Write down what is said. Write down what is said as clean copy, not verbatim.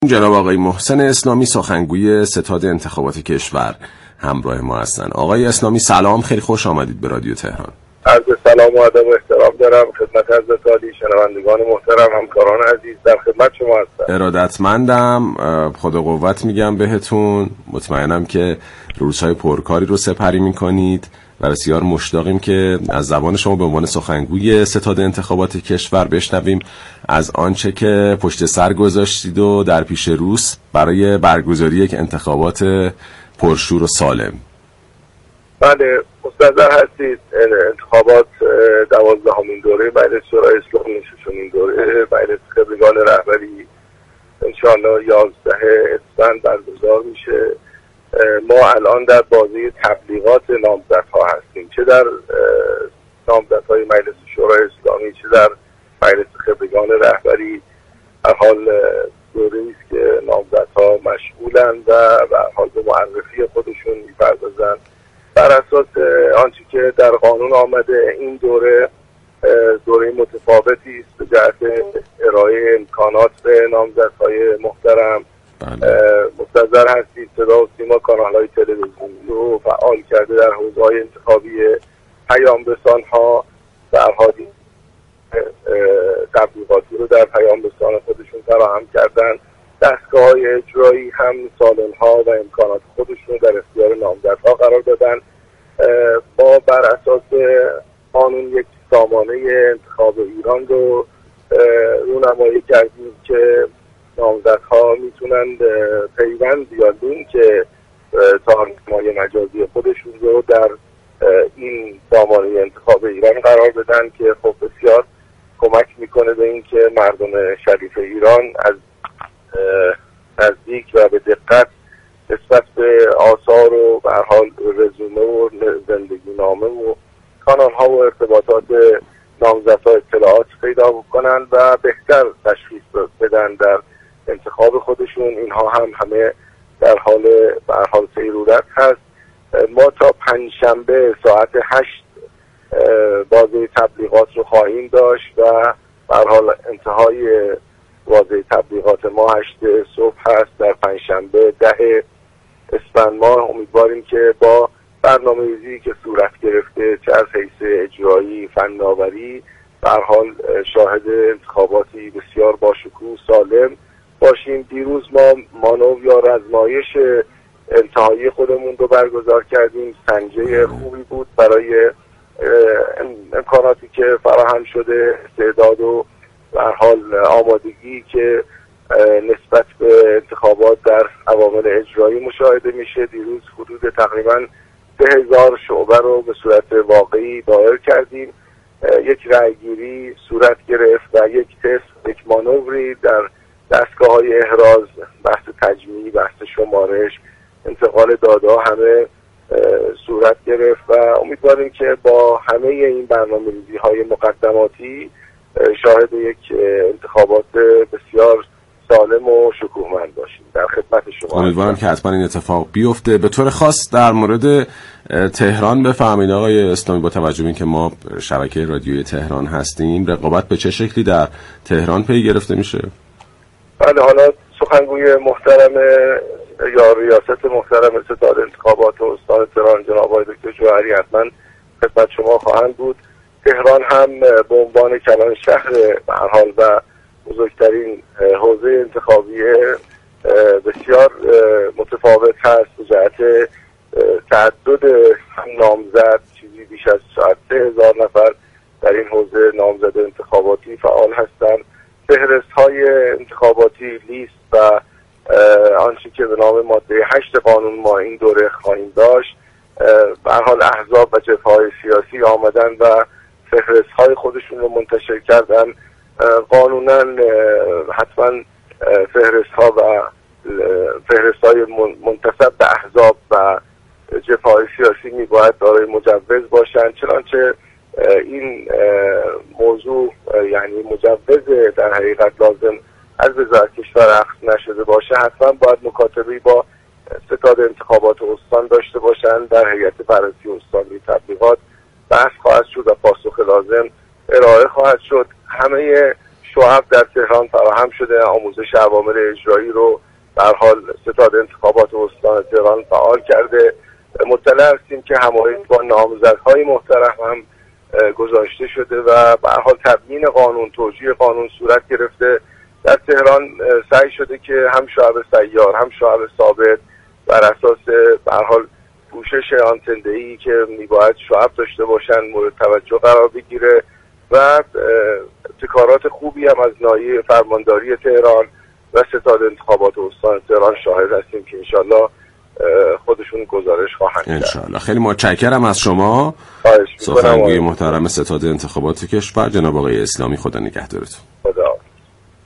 جناب آقای محسن اسلامی سخنگوی ستاد انتخابات کشور همراه ما هستن. آقای اسلامی سلام، خیلی خوش آمدید به رادیو تهران. عرض سلام و ادب و احترام دارم خدمت حضرت عالی، شنوندگان محترم، همکاران عزیز، در خدمت شما هستم. ارادتمندم، خدا قوت میگم بهتون. مطمئنم که روزهای پرکاری رو سپری میکنید و بسیار مشتاقیم که از زبان شما به عنوان سخنگوی ستاد انتخابات کشور بشنویم از آنچه که پشت سر گذاشتید و در پیش روست برای برگزاری یک انتخابات پرشور و سالم. بله، مستحضر هستید. انتخابات 12مین دوره مجلس شورای اسلامی، 6مین دوره مجلس خبرگان رهبری انشاءالله 11 اسفند برگزار میشه. ما الان در بازی تبلیغات نامزدها هستیم، چه در نامزدهای مجلس شورای اسلامی چه در مجلس خبرگان رهبری. در حال دوره‌ای است که نامزدها مشغولن و به هر حال به معرفی خودشون می‌پردازن. بر اساس آنچه که در قانون آمده، این دوره متفاوتی است به جهت ارائه امکانات به نامزدهای محترم. مستحضر هستید صدا و سیما کانال‌های تلویزیونی رو فعال کرده در حوزه‌های انتخابی پیام رسان‌ها، در حال تبلیغاتی رو در پیام رسان خودشون فراهم کردن. دستگاه‌های اجرایی هم سالن‌ها و امکانات خودشون در اختیار نامزدها قرار دادن. ما بر اساس قانون یک سامانه انتخاب ایران رو رونمایی کردیم که نامزدها میتونن پیوند یا لینک تارگمای مجازی خودشون رو در این سامانه انتخاب ایران قرار بدن که خب بسیار کمک میکنه به این که مردم شریف ایران از نزدیک و به دقت نسبت به آثار و به هر حال رزومه و زندگی نامه و کانال ها و ارتباطات نامزدها اطلاعات پیدا بکنن و بهتر تشخیص بدن در انتخاب خودشون. اینها هم همه در حال به هر حال سیرورت هست. ما تا پنجشنبه ساعت 8 بازه تبلیغات رو خواهیم داشت و به هر حال انتهای بازه تبلیغات ما 8 صبح هست در پنجشنبه 10 اسفند ماه. امیدواریم که با برنامه‌ریزی که صورت گرفته چه از حیث اجرایی، فناوری، به هر حال شاهد انتخاباتی بسیار باشکوه سالم باشیم. دیروز ما مانور یا آزمایش انتهایی خودمون رو برگزار کردیم. سنجه خوبی بود برای امکاناتی که فراهم شده، استعداد و به هر حال آمادگی که نسبت به انتخابات در عوامل اجرایی مشاهده میشه. دیروز حدود تقریبا 3000 شعبه رو به صورت واقعی دایر کردیم. یک رأیگیری صورت گرفت و یک تست، یک مانوری در دستگاه‌های احراز، بحث تجمیع، بحث شمارش، انتقال داده همه صورت گرفت و امیدواریم که با همه این برنامه‌ریزی‌های مقدماتی شاهد یک انتخابات بسیار سالم و شکوهمند باشیم. در خدمت شما امیدوارم که حتما این اتفاق بیفته. به طور خاص در مورد تهران بفرمایید آقای اسلامی، با توجه به اینکه ما شبکه رادیویی تهران هستیم، رقابت به چه شکلی در تهران پی گرفته میشه؟ بله، حالا سخنگوی محترم یا ریاست محترم ستاد انتخابات و استان تهران جناب آقای دکتر جوهری حتما خدمت شما خواهند بود. تهران هم به عنوان کلان شهر به هر حال و بزرگترین حوزه انتخابی بسیار متفاوت هست به جهت تعدد نامزد. چیزی بیش از 3000 نفر در این حوزه نامزد انتخاباتی فعال هستند. فهرست‌های انتخاباتی، لیست و آنچه که به نام ماده 8 قانون ما این دوره خواهیم داشت، به هر حال احزاب و جبهه‌های سیاسی آمدن و فهرست‌های خودشون رو منتشر کردن. قانونا حتما فهرست‌ها و فهرست‌های منتسب به احزاب و جبهه‌های سیاسی می‌باید دارای مجوز باشند، چنانچه این موضوع یعنی مجوز در حقیقت لازم از وزارت کشور اخذ نشده باشه، حتما باید مکاتبه‌ای با ستاد انتخابات استان داشته باشند. در هیئت بررسی استانی تبلیغات بحث خواهد شد و پاسخ لازم ارائه خواهد شد. همه شعب در تهران فراهم شده. آموزش عوامل اجرایی رو به هر حال ستاد انتخابات استان تهران فعال کرده. مطلع هستیم که همایش با نامزدهای محترم هم گذاشته شده و به هر حال تبیین قانون، توجیه قانون صورت گرفته. در تهران سعی شده که هم شعب سیار هم شعب ثابت بر اساس به هر حال پوشش آنتنده‌ای که میباید شعب داشته باشن مورد توجه قرار بگیره و ابتکارات خوبی هم از ناحیه فرمانداری تهران و ستاد انتخابات استان تهران شاهد هستیم که انشالله خودشون گزارش خواهند کرد. انشالله. خیلی متشکرم از شما سخنگوی محترم ستاد انتخابات کشور جناب آقای اسلامی. خدا نگهدارتون.